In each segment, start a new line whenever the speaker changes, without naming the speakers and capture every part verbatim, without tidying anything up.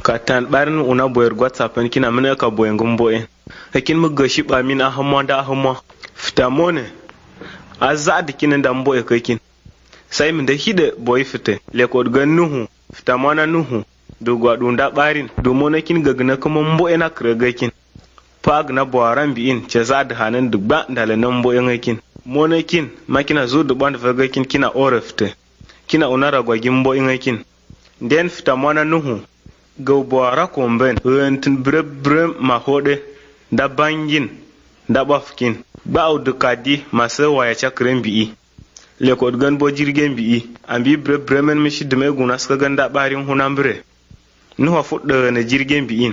katan barin una boyer whatsapp kina mena ka boyen gumboen hakin mu gashi ba min a hamma da hamma fitamone azad kinin da mboye kakin sai min da hide boy fite le ko gan nuhu fitamona nuhu do gwadu da barin do monakin gagna kuma mboye na kragakin pag na boaran biin ce zad hanan dubba dalanan mboyen hakin monakin makina zo dubban da fagakin kina orefte kina unara gwagin mboyen hakin den fitamona nuhu go boara komben rentin brebre mahode da bangin da bafkin ba du kadi masu waya chakren bi'i le ko gan bo jirgen bi'i ambi brebre men mishi de me guna ska ganda barin hunambre nu ha fudda na jirgen bi'in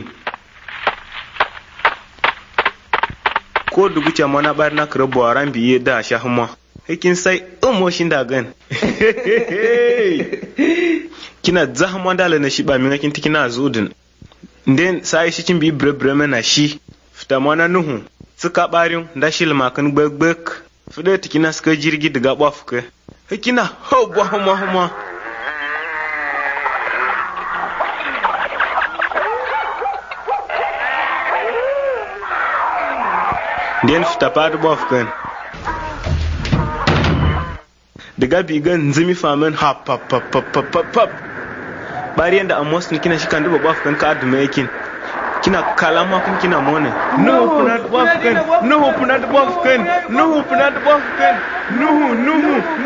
ko dugu cha mana bar na kre boaran bi'i da shahma hikin sai umoshin da gan kina zahma dala na shi ba min kin tikina zudin den sai shi kin bi brebre men na shi fitamana nuhu suka barin da shilma kan gbegbek fide tikina suka jirgi daga bafuke hikina ho bo hama hama den fita pad bafuke daga bigan zimi famen hap hap hap hap hap bari yanda amos kina shi kan duba bafukan ka adu making kina kalama kun kina mone no punat bafken no punat bafken no punat bafken no no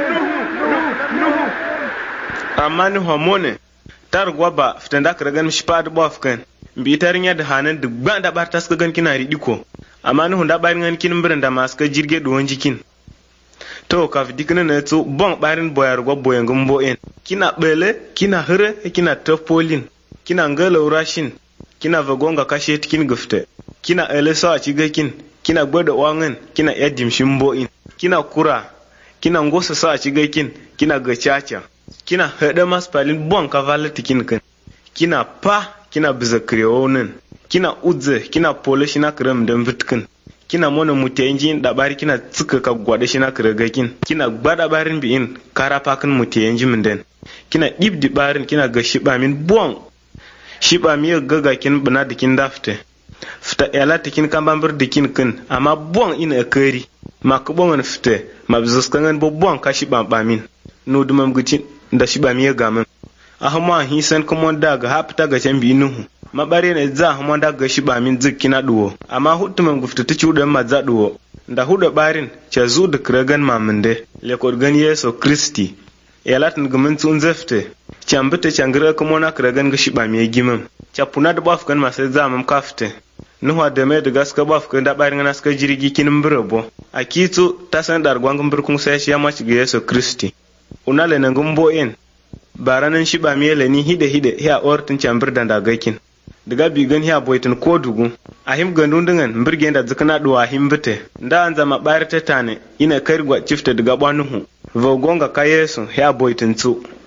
no amma ni homone tar gwaba fitanda kragan mishi pad bafken bi tarinya da hanan duk banda bar tas gan kina ridiko amma ni hunda barin gan kin birin da maska jirge duwan jikin to ka fidikina na to bon barin boyar gwa boyen gumbo en kina bele kina hire kina topolin kina ngala urashin kina vagonga kashe tikin gufte kina elesa a cigakin kina gwada wangan kina yadim shimboin kina kura kina ngosa sa a cigakin kina gachacha kina hada maspalin bon kavala tikin kan kina pa kina bizakreonen kina udze kina polish na krem dan vitkin kina mona mutenjin da bari kina tsuka ka gwada shi na kragakin kina gbada barin biin karapakin mutenjin min den kina dibdi barin kina gashi ba min bon shi ba miya gaga kin bana dikin dafte fita yala tikin kan bambir dikin kin amma bon ina kari ma ku bon fite ma bizus kan bo bon ka shi ba ba min no dumam gutin da shi ba miya gamin ahma hisan kuma daga hafta ga can bi nuhu ma bare ne za ahma daga shi ba min zikkina duwo amma hutuman gufta ta cudan ma za duwo da huda barin ce zu da kragan maminde le ko gan yeso kristi yalatin gumin tun zafte chambita changira kuma na kragan gashi ba mai gimam chapuna da bafkan masu zamam kafte nuwa da mai da gaska bafkan da barin na suka jirgi kinin birabo a kito ta san da argwangun birkun sai shi ya maci ga Yesu Kristi unale na gumbo en baranan shi ba mai lani hide hide ya ortin chambir da dagakin daga bigan ya boitin ko dugu a him gandun dingan birgen da zikana duwa him bite da an zama bayar ta tane ina kai gwa chifte daga banuhu vogonga ka Yesu ya boitin su